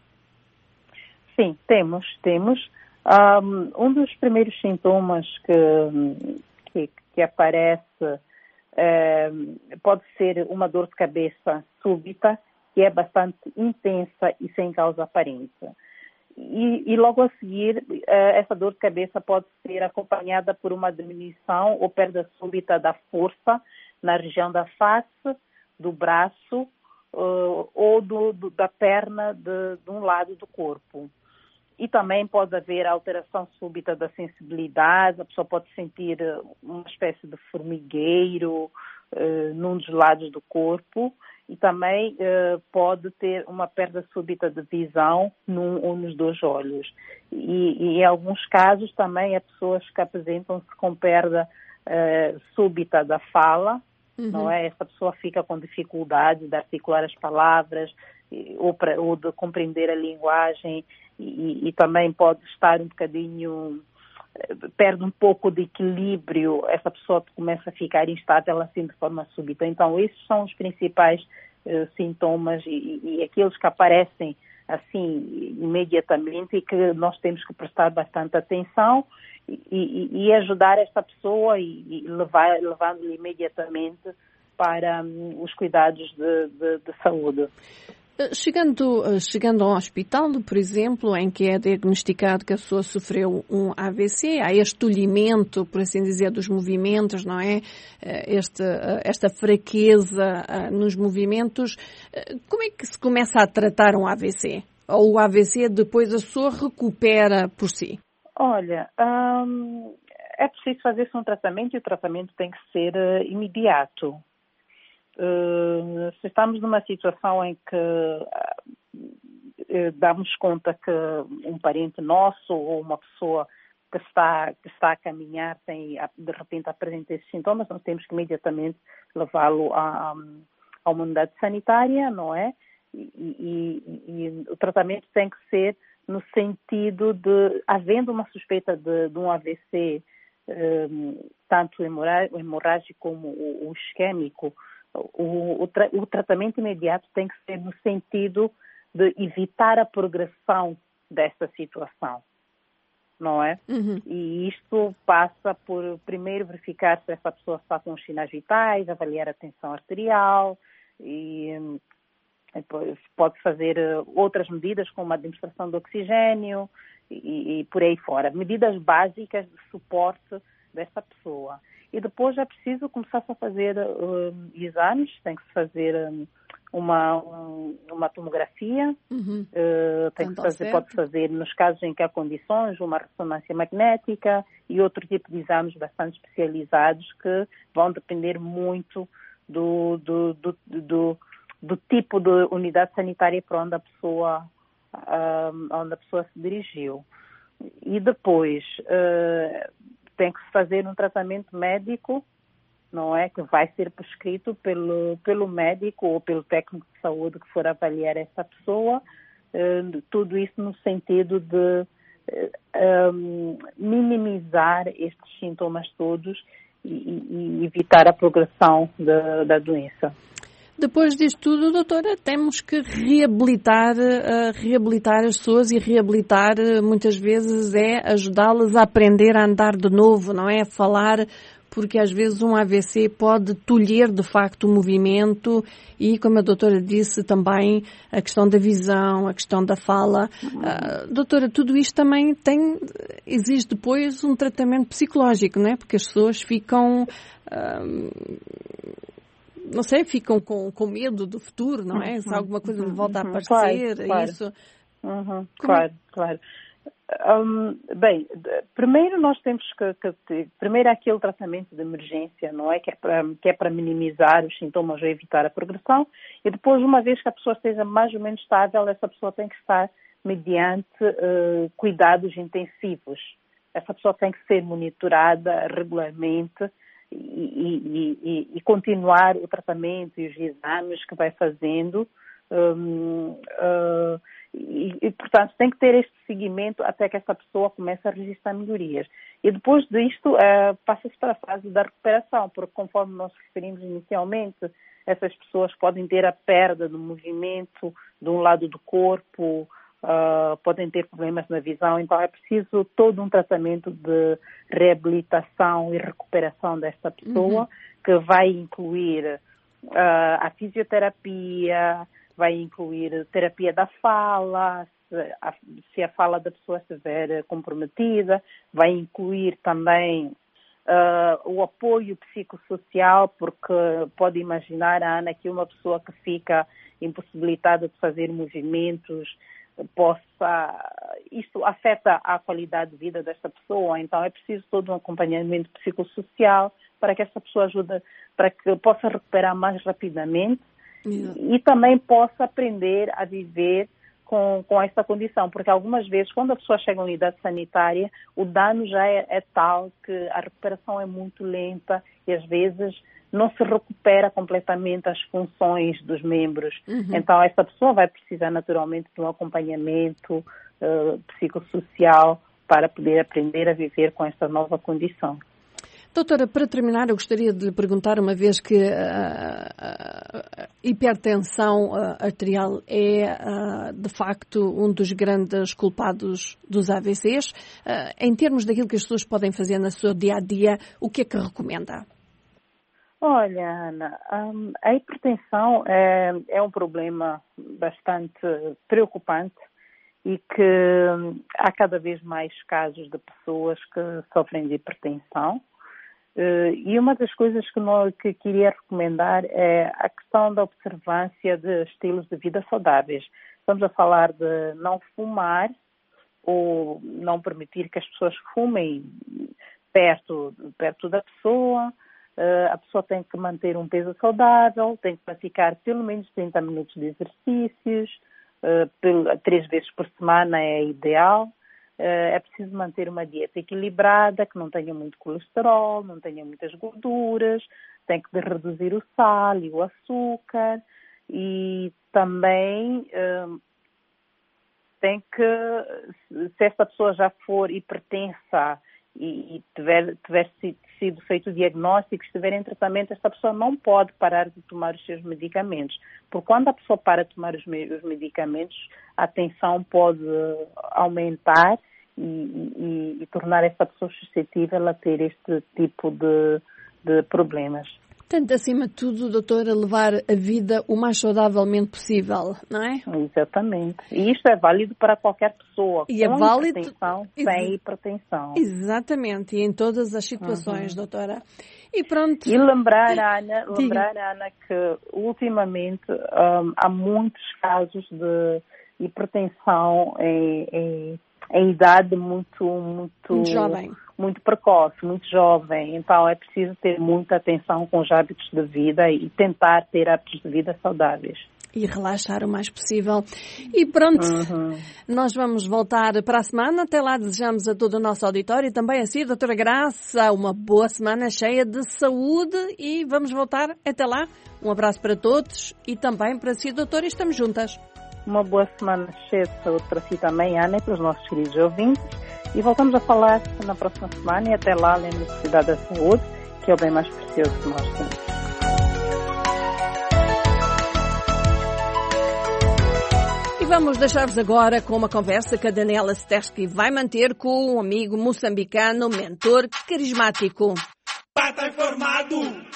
Sim, temos, temos. Um, um dos primeiros sintomas que, que, que aparece é, pode ser uma dor de cabeça súbita, que é bastante intensa e sem causa aparente. E, e logo a seguir, essa dor de cabeça pode ser acompanhada por uma diminuição ou perda súbita da força na região da face, do braço uh, ou do, do, da perna de, de um lado do corpo. E também pode haver alteração súbita da sensibilidade, a pessoa pode sentir uma espécie de formigueiro uh, num dos lados do corpo. E também uh, pode ter uma perda súbita de visão num ou nos dois olhos. E, e em alguns casos também há pessoas que apresentam-se com perda uh, súbita da fala, uhum. não é? Essa pessoa fica com dificuldade de articular as palavras ou, pra, ou de compreender a linguagem e, e também pode estar um bocadinho... perde um pouco de equilíbrio, essa pessoa começa a ficar instável assim de forma súbita. Então, esses são os principais uh, sintomas e, e aqueles que aparecem assim imediatamente e que nós temos que prestar bastante atenção e, e, e ajudar esta pessoa e, e levar, levando-lhe imediatamente para um, os cuidados de, de, de saúde. Chegando, chegando ao hospital, por exemplo, em que é diagnosticado que a pessoa sofreu um A V C, há este tolhimento, por assim dizer, dos movimentos, não é? Este, esta fraqueza nos movimentos. Como é que se começa a tratar um A V C? Ou o A V C depois a pessoa recupera por si? Olha, hum, é preciso fazer-se um tratamento e o tratamento tem que ser uh, imediato. Uh, se estamos numa situação em que uh, damos conta que um parente nosso ou uma pessoa que está, que está a caminhar tem, de repente apresenta esses sintomas, nós temos que imediatamente levá-lo a, a uma unidade sanitária, não é? E, e, e o tratamento tem que ser no sentido de, havendo uma suspeita de, de um A V C, um, tanto hemorrágico como o, o isquémico, O, o, tra o tratamento imediato tem que ser no sentido de evitar a progressão dessa situação, não é? Uhum. E isto passa por, primeiro, verificar se essa pessoa está com os sinais vitais, avaliar a tensão arterial e depois pode fazer outras medidas, como a administração de oxigênio e, e por aí fora. Medidas básicas de suporte dessa pessoa. E depois é preciso começar a fazer uh, exames, tem que se fazer um, uma, um, uma tomografia, uhum. uh, tem que fazer, pode fazer, nos casos em que há condições, uma ressonância magnética e outro tipo de exames bastante especializados que vão depender muito do, do, do, do, do tipo de unidade sanitária para onde a pessoa, uh, onde a pessoa se dirigiu. E depois... Uh, tem que se fazer um tratamento médico, não é? Que vai ser prescrito pelo, pelo médico ou pelo técnico de saúde que for avaliar essa pessoa. Uh, tudo isso no sentido de uh, um, minimizar estes sintomas todos e, e evitar a progressão da, da doença. Depois disto tudo, doutora, temos que reabilitar, uh, reabilitar as pessoas e reabilitar uh, muitas vezes é ajudá-las a aprender a andar de novo, não é? A falar porque às vezes um A V C pode tolher de facto o movimento e, como a doutora disse, também a questão da visão, a questão da fala. Uh, doutora, tudo isto também tem, exige depois um tratamento psicológico, não é? Porque as pessoas ficam... Uh, não sei, ficam com, com medo do futuro, não é? Se alguma coisa lhe volta a aparecer, claro, claro. isso... Uhum, claro, claro. Um, bem, primeiro nós temos que, que primeiro há aquele tratamento de emergência, não é? Que é para, que é para minimizar os sintomas ou evitar a progressão, e depois, uma vez que a pessoa esteja mais ou menos estável, essa pessoa tem que estar mediante uh, cuidados intensivos. Essa pessoa tem que ser monitorada regularmente e, e, e, e continuar o tratamento e os exames que vai fazendo. Um, uh, e, e, portanto, tem que ter este seguimento até que essa pessoa comece a registrar melhorias. E depois disto, uh, passa-se para a fase da recuperação, porque conforme nós referimos inicialmente, essas pessoas podem ter a perda do movimento de um lado do corpo, uh, podem ter problemas na visão, então é preciso todo um tratamento de reabilitação e recuperação desta pessoa, uhum. que vai incluir uh, a fisioterapia, vai incluir terapia da fala, se a, se a fala da pessoa estiver comprometida, vai incluir também uh, o apoio psicossocial, porque pode imaginar, Ana, que uma pessoa que fica impossibilitada de fazer movimentos possa... Isto afeta a qualidade de vida desta pessoa, então é preciso todo um acompanhamento psicossocial para que essa pessoa ajude, para que possa recuperar mais rapidamente. E, e também possa aprender a viver com, com esta condição, porque algumas vezes, quando a pessoa chega à unidade sanitária, o dano já é, é tal que a recuperação é muito lenta e às vezes não se recupera completamente as funções dos membros. Uhum. Então, esta pessoa vai precisar naturalmente de um acompanhamento uh, psicossocial para poder aprender a viver com esta nova condição. Doutora, para terminar, eu gostaria de lhe perguntar, uma vez que a, a hipertensão arterial é, de facto, um dos grandes culpados dos A V Cs, em termos daquilo que as pessoas podem fazer no seu dia-a-dia, o que é que recomenda? Olha, Ana, a hipertensão é, é um problema bastante preocupante e que há cada vez mais casos de pessoas que sofrem de hipertensão. Uh, e uma das coisas que, nós, que queria recomendar é a questão da observância de estilos de vida saudáveis. Estamos a falar de não fumar ou não permitir que as pessoas fumem perto, perto da pessoa. Uh, a pessoa tem que manter um peso saudável, tem que praticar pelo menos trinta minutos de exercícios, uh, pelo, três vezes por semana é ideal. É preciso manter uma dieta equilibrada, que não tenha muito colesterol, não tenha muitas gorduras, tem que reduzir o sal e o açúcar e também hum, tem que, se esta pessoa já for hipertensa e, e tiver, tiver sido feito o diagnóstico, estiver em tratamento, esta pessoa não pode parar de tomar os seus medicamentos. Porque quando a pessoa para de tomar os, os medicamentos, a tensão pode aumentar e, e, e tornar essa pessoa suscetível a ter este tipo de, de problemas. Portanto, acima de tudo, doutora, levar a vida o mais saudavelmente possível, não é? Exatamente. E isto é válido para qualquer pessoa, e com é válido... hipertensão, Ex... sem hipertensão. Exatamente, e em todas as situações, uhum. doutora. E pronto. E lembrar, Ana, lembrar, Ana, que ultimamente um, há muitos casos de hipertensão em, em, em idade muito, muito, muito jovem. Muito precoce, muito jovem. Então é preciso ter muita atenção com os hábitos de vida e tentar ter hábitos de vida saudáveis. E relaxar o mais possível. E pronto, uhum. nós vamos voltar para a semana. Até lá desejamos a todo o nosso auditório e também a si, doutora Graça, uma boa semana cheia de saúde e vamos voltar até lá. Um abraço para todos e também para si, doutora, e estamos juntas. Uma boa semana cheia de saúde para si também, Ana, e para os nossos queridos ouvintes. E voltamos a falar na próxima semana e até lá, lembre-se de cuidar da saúde, que é o bem mais precioso que nós temos. E vamos deixar-vos agora com uma conversa que a Daniela Stersky vai manter com um amigo moçambicano, mentor carismático. Pata informado.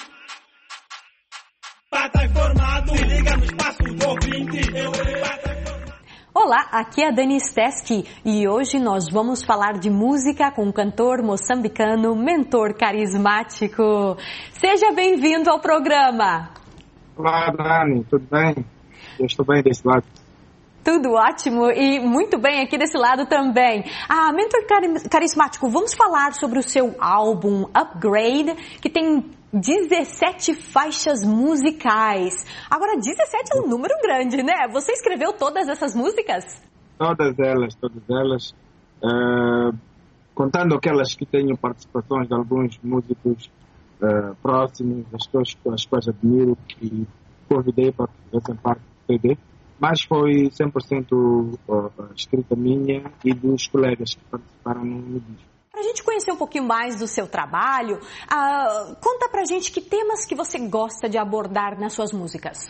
Pata informado. Se liga no espaço do ouvinte. Eu Olá, aqui é a Dani Steski e hoje nós vamos falar de música com o cantor moçambicano Mentor Carismático. Seja bem-vindo ao programa. Olá, Dani, tudo bem? Eu estou bem desse lado. Tudo ótimo e muito bem aqui desse lado também. Ah, Mentor Carismático, vamos falar sobre o seu álbum Upgrade, que tem dezessete faixas musicais. Agora, dezessete é um número grande, né? Você escreveu todas essas músicas? Todas elas, todas elas. Uh, contando aquelas que tenho participações de alguns músicos uh, próximos, as quais, as quais admiro e convidei para que fizessem parte do C D. Mas foi cem por cento uh, escrita minha e dos colegas que participaram no disco. Para a gente conhecer um pouquinho mais do seu trabalho, uh, conta pra gente que temas que você gosta de abordar nas suas músicas.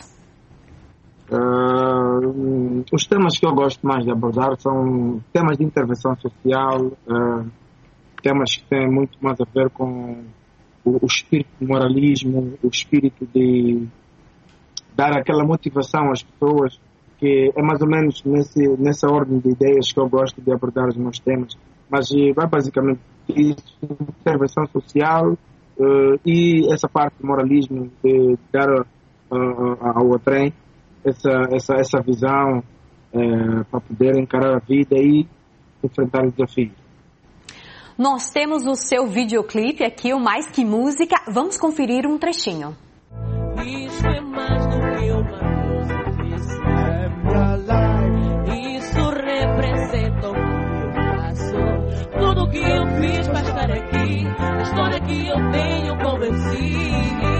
Uh, os temas que eu gosto mais de abordar são temas de intervenção social, uh, temas que têm muito mais a ver com o, o espírito de moralismo, o espírito de dar aquela motivação às pessoas, que é mais ou menos nesse, nessa ordem de ideias que eu gosto de abordar os meus temas. Mas vai basicamente isso, intervenção social uh, e essa parte do moralismo, de dar uh, uh, ao trem essa, essa, essa visão uh, para poder encarar a vida e enfrentar os desafios. Nós temos o seu videoclipe aqui, o Mais Que Música. Vamos conferir um trechinho. Isso é mais do que uma música, isso é pra lá. Isso representa o tudo que eu fiz pra estar aqui, a história que eu tenho com venci,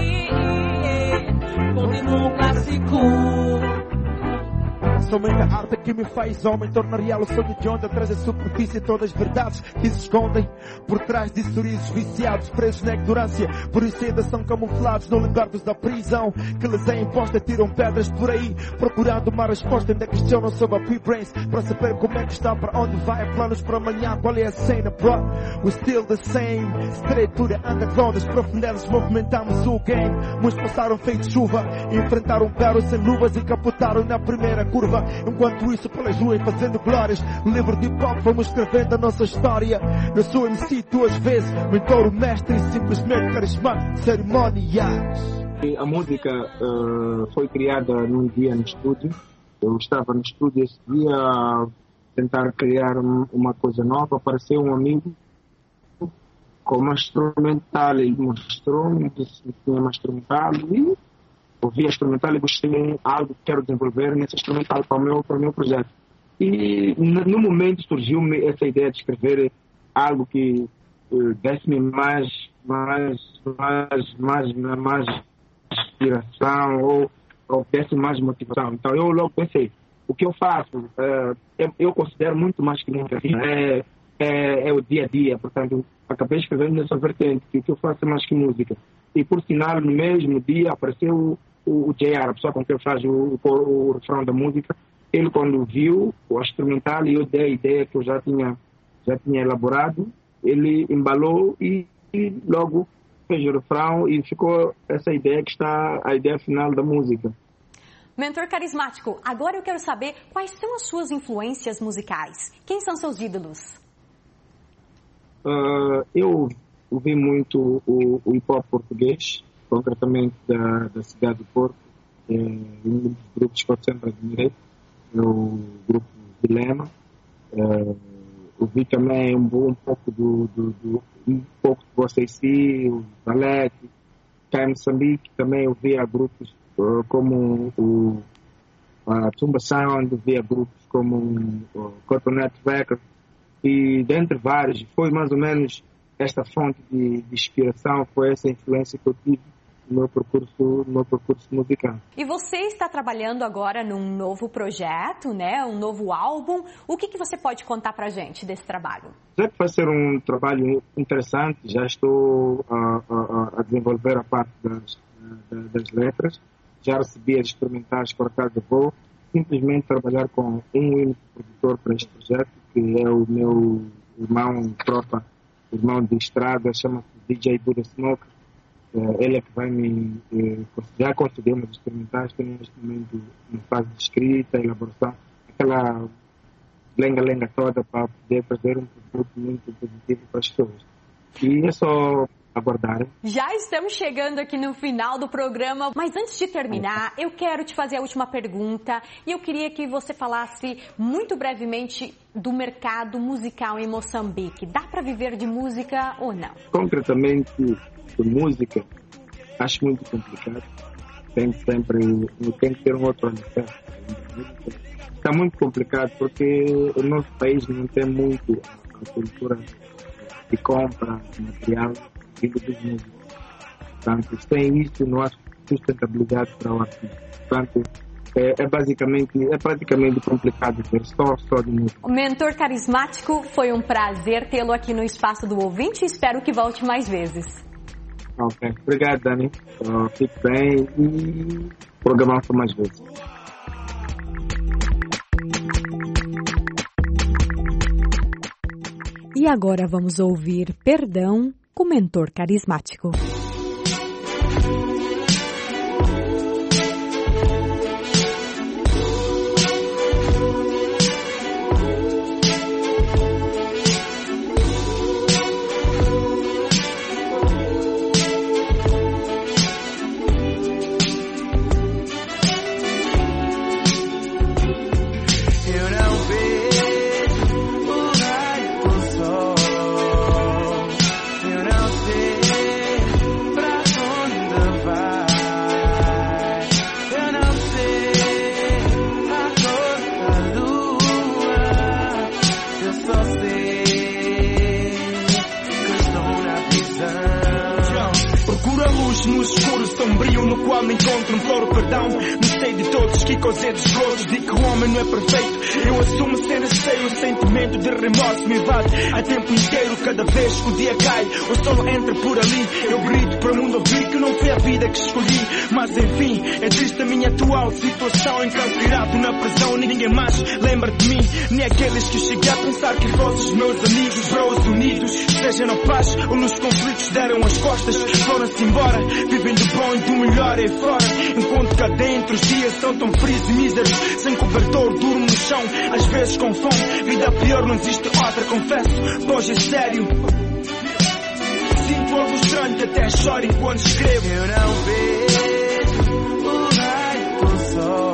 continua um clássico. Somente a arte que me faz homem torna real o sonho de onde traz a superfície todas as verdades que se escondem por trás de sorrisos viciados, presos na ignorância, por isso ainda são camuflados no lugar dos da prisão que lhes é imposta. Tiram pedras por aí procurando uma resposta, ainda questionam sobre a P-Brains para saber como é que está, para onde vai, planos para amanhã, qual é a cena, bro. We still the same, straight to the underground, as profundezas movimentamos o game. Muitos passaram feito chuva, enfrentaram perros sem luvas e capotaram na primeira curva. Enquanto isso pelas ruas fazendo glórias, no livro de pop vamos escrevendo a nossa história. Eu sou M C duas vezes, mentor, mestre e simplesmente carismático de cerimónias. A música uh, foi criada num dia no estúdio. Eu estava no estúdio esse dia a tentar criar uma coisa nova. Apareceu um amigo com uma instrumental, ele mostrou-me, disse que tinha uma instrumental e ouvi a instrumental e gostei de algo que quero desenvolver nessa instrumental para o meu, para o meu projeto. E no momento surgiu-me essa ideia de escrever algo que uh, desse-me mais, mais, mais, mais, mais inspiração ou, ou desse mais motivação. Então eu logo pensei, o que eu faço, uh, eu, eu considero muito mais que nunca, assim, é, é, é o dia a dia, portanto acabei escrevendo nessa vertente, que o que eu faço é mais que música. E por sinal, no mesmo dia apareceu o, o J R, a pessoa com quem eu faço o, o, o refrão da música. Ele, quando viu o instrumental e eu dei a ideia que eu já tinha, já tinha elaborado, ele embalou e, e logo fez o refrão e ficou essa ideia que está a ideia final da música. Mentor Carismático, agora eu quero saber quais são as suas influências musicais. Quem são seus ídolos? Uh, eu ouvi muito o, o hip-hop português, concretamente da, da cidade de Porto, é um dos grupos que eu sempre admirei, é o grupo Dilema. Uh, ouvi também um, um pouco do, do, do um pouco de vocês, o Valete, cá em Moçambique também ouvia grupos uh, como o a Tumba Sound, ouvia grupos como o Cotonete Records e dentre vários, foi mais ou menos esta fonte de, de inspiração, foi essa influência que eu tive no meu percurso, no meu percurso musical. E você está trabalhando agora num novo projeto, né? Um novo álbum. O que, que você pode contar pra gente desse trabalho? Já que vai ser um trabalho interessante, já estou a, a, a desenvolver a parte das, das letras, já recebi as instrumentais cortadas de voo, simplesmente trabalhar com um único produtor para este projeto, que é o meu irmão tropa, irmão de estrada, chama-se D J Buda Smoke. ele é que vai me eh, já conceder umas instrumentais, estou neste momento em fase de escrita, elaboração, aquela lenga-lenga toda para poder fazer um produto muito positivo para as pessoas. E é só aguardar. Já estamos chegando aqui no final do programa, mas antes de terminar, eu quero te fazer a última pergunta e eu queria que você falasse muito brevemente do mercado musical em Moçambique. Dá para viver de música ou não? Concretamente, de música, acho muito complicado. Tem sempre, tem que ter um outro alicerce. Está muito complicado porque o nosso país não tem muito a cultura de compra de material vindo dos músicos. Portanto, sem isso não há sustentabilidade para o artista. Portanto, é, é basicamente, é praticamente complicado ter só, só de música. O mentor carismático, foi um prazer tê-lo aqui no Espaço do Ouvinte. Espero que volte mais vezes. Ok, obrigado, Dani. Uh, fique bem e programar por mais vezes. E agora vamos ouvir Perdão com o mentor carismático. No escuro sombrio no qual me encontro um flor perdão. Não sei de todos que cozedos flores, de que o homem não é perfeito. Eu assumo ser cheio, o sentimento de remorso me invade a tempo inteiro. Cada vez que o dia cai, o sol entra por ali. Eu grito para o mundo ouvir que não foi a vida que escolhi. Mas enfim, é triste a minha atual situação. Encarcerado na prisão, ninguém mais lembra de mim. Nem aqueles que cheguei a pensar que fossem meus amigos. Bros unidos, seja na paz ou nos conflitos, deram as costas, foram-se embora. Vivem do bom e do melhor aí fora, enquanto cá dentro os dias são tão frios e míseros. Sem cobertor, durmo no chão, às vezes com fome. Vida pior, não existe outra, confesso, pois é sério. Sinto algo estranho que até choro enquanto escrevo. Eu não vejo o raio do sol.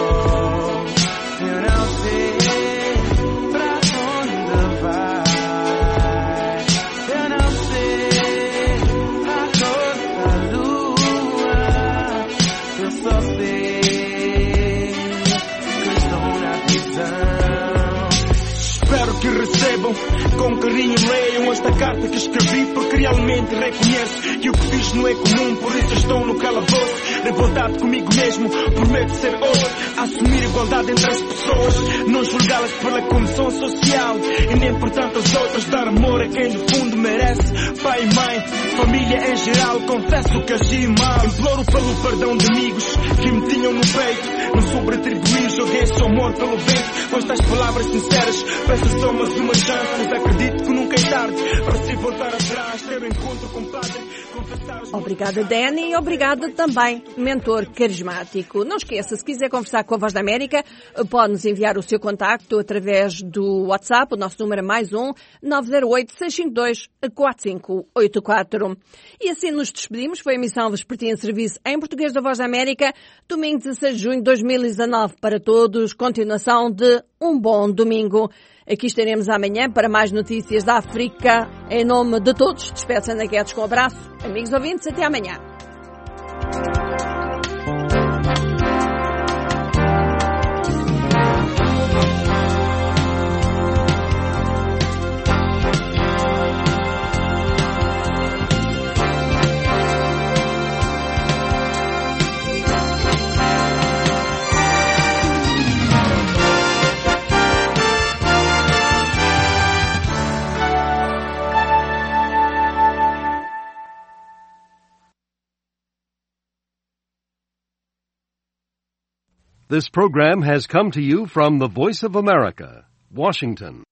Eu não sei pra onde vai. Eu não sei a cor da lua. Eu só sei que estou na prisão. Espero que recebam com carinho, leiam esta carta que escrevi, porque realmente reconheço que o que fiz não é comum. Por isso estou no calabouço, revoltado comigo mesmo, por medo de ser outro. Assumir igualdade entre as pessoas, não julgá-las pela condição social, e nem por tantas outras. Dar amor a quem do fundo merece. Pai e mãe, família em geral, confesso que agi mal. Imploro pelo perdão de amigos que me tinham no peito. Não soube retribuir, joguei seu amor pelo vento. Com estas palavras sinceras, peço só mais uma chance. Mas acredito que nunca é tarde para se voltar atrás, ter um encontro com o Padre, confessar os... Obrigada, Dani, e obrigada também, mentor carismático. Não esqueça, se quiser conversar com a Voz da América, pode-nos enviar o seu contacto através do WhatsApp. O nosso número é mais um nove zero oito, seis cinco dois, quatro cinco oito quatro. E assim nos despedimos. Foi a emissão vespertina de serviço em português da Voz da América, domingo dezasseis de junho de dois mil e dezanove para todos. Continuação de um bom domingo. Aqui estaremos amanhã para mais notícias da África. Em nome de todos, despeço Ana Guedes com um abraço. Amigos ouvintes, até amanhã. This program has come to you from the Voice of America, Washington.